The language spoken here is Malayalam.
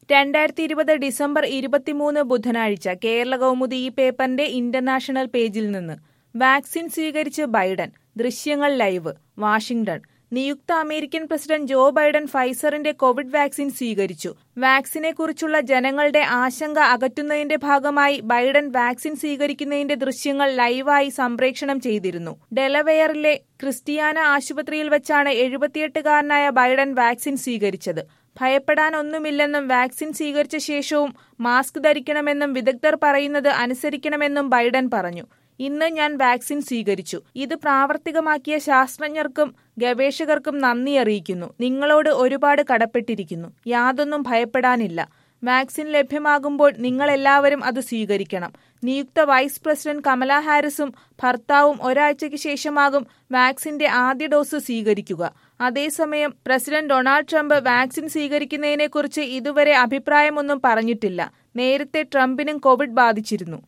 2020 ഡിസംബർ 23 ബുധനാഴ്ച കേരള കൗമുദി ഈ പേപ്പറിന്റെ ഇന്റർനാഷണൽ പേജിൽ നിന്ന് വാക്സിൻ സ്വീകരിച്ച് ബൈഡൻ. ദൃശ്യങ്ങൾ ലൈവ്. വാഷിംഗ്ടൺ. നിയുക്ത അമേരിക്കൻ പ്രസിഡന്റ് ജോ ബൈഡൻ ഫൈസറിന്റെ കോവിഡ് വാക്സിൻ സ്വീകരിച്ചു. വാക്സിനെക്കുറിച്ചുള്ള ജനങ്ങളുടെ ആശങ്ക അകറ്റുന്നതിന്റെ ഭാഗമായി ബൈഡൻ വാക്സിൻ സ്വീകരിക്കുന്നതിന്റെ ദൃശ്യങ്ങൾ ലൈവായി സംപ്രേഷണം ചെയ്തിരുന്നു. ഡെലവെയറിലെ ക്രിസ്റ്റിയാന ആശുപത്രിയിൽ വെച്ചാണ് 78-കാരനായ ബൈഡൻ വാക്സിൻ സ്വീകരിച്ചത്. ഭയപ്പെടാനൊന്നുമില്ലെന്നും വാക്സിൻ സ്വീകരിച്ച ശേഷവും മാസ്ക് ധരിക്കണമെന്നും വിദഗ്ധർ പറയുന്നത് അനുസരിക്കണമെന്നും ബൈഡൻ പറഞ്ഞു. ഇന്ന് ഞാൻ വാക്സിൻ സ്വീകരിച്ചു. ഇത് പ്രാവർത്തികമാക്കിയ ശാസ്ത്രജ്ഞർക്കും ഗവേഷകർക്കും നന്ദി അറിയിക്കുന്നു. നിങ്ങളോട് ഒരുപാട് കടപ്പെട്ടിരിക്കുന്നു. യാതൊന്നും ഭയപ്പെടാനില്ല. വാക്സിൻ ലഭ്യമാകുമ്പോൾ നിങ്ങളെല്ലാവരും അത് സ്വീകരിക്കണം. നിയുക്ത വൈസ് പ്രസിഡന്റ് കമല ഹാരിസും ഭർത്താവും ഒരാഴ്ചയ്ക്ക് ശേഷമാകും വാക്സിന്റെ ആദ്യ ഡോസ് സ്വീകരിക്കുക. അതേസമയം പ്രസിഡന്റ് ഡൊണാൾഡ് ട്രംപ് വാക്സിൻ സ്വീകരിക്കുന്നതിനെക്കുറിച്ച് ഇതുവരെ അഭിപ്രായമൊന്നും പറഞ്ഞിട്ടില്ല. നേരത്തെ ട്രംപിനും കോവിഡ് ബാധിച്ചിരുന്നു.